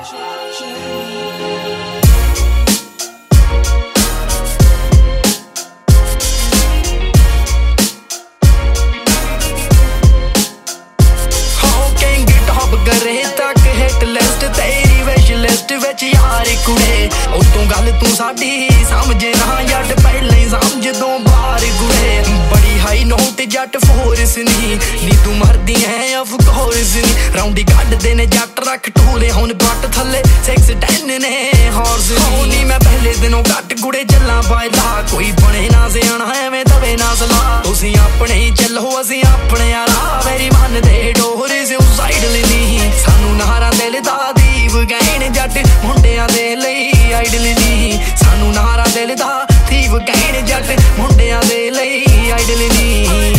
यार कुड़े उतों गल तू साडी समझे ना जट पहले समझ दो बार कुड़े बड़ी हाई नोट जट फोर्स नी तू मरदी है ऑफ कोर्स नी राउंडी कड्डदे ने जट रख टूले हुण बट थले 6-10 ने हॉर्स नी मैं पहले दिनों घट कुड़े चला पायदा कोई बने ना सियाणा एवें दवे ना सलाह तुसीं अपने ही चलो असीं अपने आला मेरी मन दे डोर सुसाइड नी सानू नारा दिल दा दीव गैन जट मुंडियां दे लई आइडल नी सानू नारा दिल दा दीव गैन जट मुंडियां दे लई आइडल नी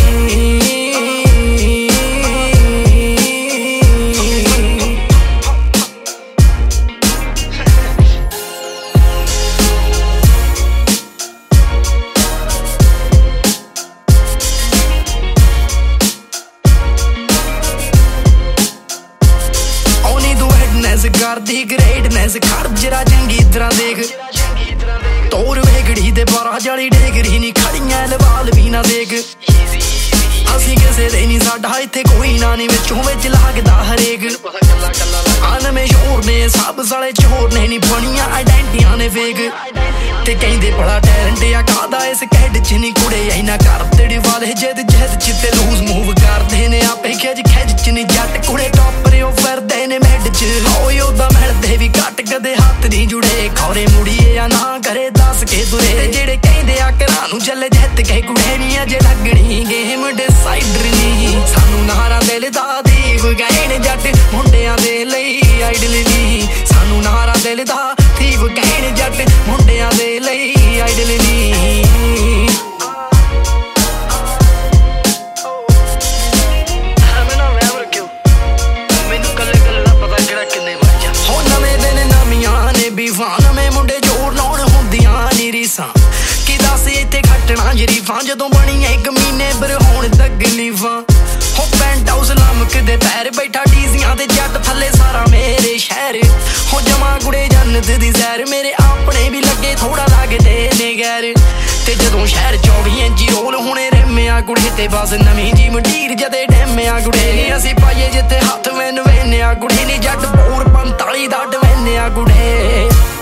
करदी ग्रेटनेस खर्जरा चंगी तरह देख तोर वेगड़ी दे 12 डिग्री नी खड़ियां लवाल भी ना देख असी किसे दे नी साडा इत्थे कोई ना नी विचों विच लगदा हरेक आन में शोर ने सब साले चोर ने नी बनियां आइडेंटिटियां ने फेक ते कहंदे बड़ा टैलेंट आ कादा इस कैड च नी कुड़े इना कर तेरे वाले जद चित्ते लूज मूव करदे ने आपे खिच च नी जट कुड़े टॉपर ओ फिरदे ने मैड च ओए ओदा मिलदे भी घट कदे हाथ नी जुड़े खौरे मुड़िए या ना करे दस के दुरे जेड़े कहंदे आ घरां नूं चले जित के कुड़े नी अजे लगणी गेम डिसाइडर नी सानू नारा दिल दा दीव गैन जट मुंडियां दे लई आइडल नी सानू नारा दिल दा दीव गैन जट मुंडियां दे लई आइडल नी नਵੇਂ मुंडे जोर लाउण हुंदियां नी रीसां कि दस इत्थे खट्टना जरीफां जदों बणियां 1 महीने पर होण तकलीफां हो पेंट हाउस लमकदे पैर बैठा डीजियां ते जट थल्ले सारा मेरे शहर हो जमा कुड़े जन्नत दी सैर मेरे अपने भी लगे थोड़ा लगदे ने गैर ते जदों शहर 24 इंची रोल होणे रेमिया कुड़े ते बस नवीं जी मंडीर जदे डेमिया कुड़े असीं पाइए जिथे हत्थ मैनू वेन्या कुड़े नी जट बोर 45 दा डवेन्या कुड़े